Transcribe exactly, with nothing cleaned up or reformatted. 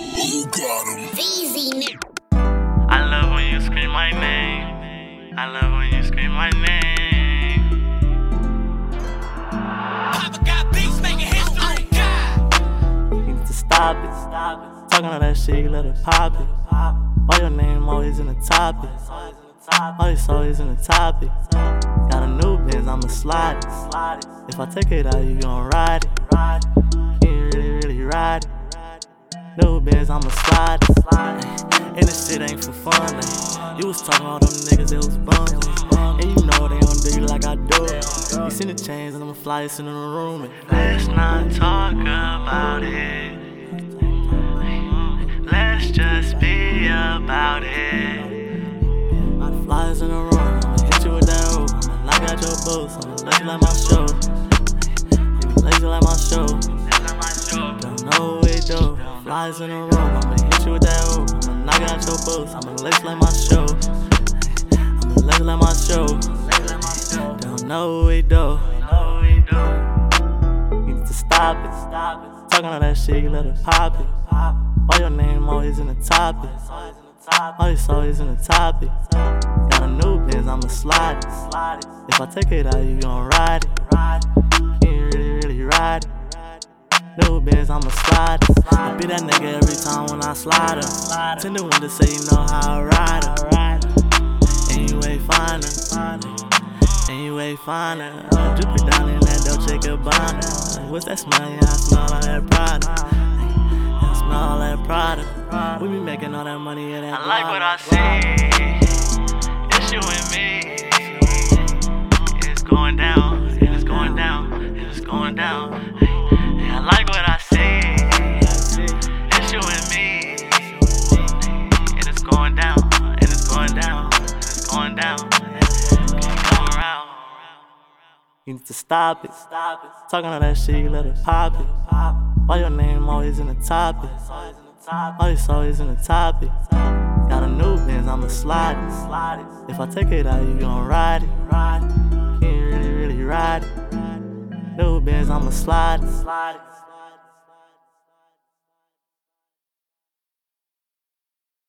Who got him? Easy. I love when you scream my name. I love when you scream my name. Papa got beats making history. God. You need to stop it. Stop it. Talking all that shit, you let it pop it. Why your name always in the topic? Why it's always in the topic? Got a new Benz, I'ma slide it. If I take it out, you gon' ride it. Can you really, really ride it? New Benz, I'ma slide it. And this shit ain't for fun. Like, you was talking all them niggas, it was bums. And you know they don't do you like I do. You seen the chains and I'ma fly us in the room. And let's not talk about it. Let's just be about it. Flies in the room, I'ma hit you with that hoop. I'ma knock out your boots, I'ma let you like my show. You be lazy like my show. Don't know what we do. Flies in the room, I'ma hit you with that hoop. I'ma knock out your boots, I'ma let you like my show. I'ma let you like my show. Don't know what we do. You need to stop it. Talking all that shit, you let it pop it. Why your name always in the topic? Why it's always in the topic? Got a new Benz, I'ma slide it. If I take it out, you gon' ride it. Can you really, really ride it? New Benz, I'ma slide it. I be that nigga every time when I slide her. Tend to win to say you know how I ride her. And you ain't fine her. And you ain't fine her. Uh, drip it down in that Dolce Gabbana. Like, what's that smell? Yeah, I smell all that Prada. Smell all that Prada. We be making all that money in that. I like what I see. It's you and me. It's going down. It's going down. It's going down. Hey, I like what I see. It's you and me. And it's going down. And it's going down. It's going down. Come around. You need to stop it. Talking all that shit, you let it pop it. Why your name always in the topic? Why it's always in the topic? Got a new Benz, I'ma slide it. If I take it out, you gon' ride it. Can you really, really ride it? New Benz, I'ma slide it.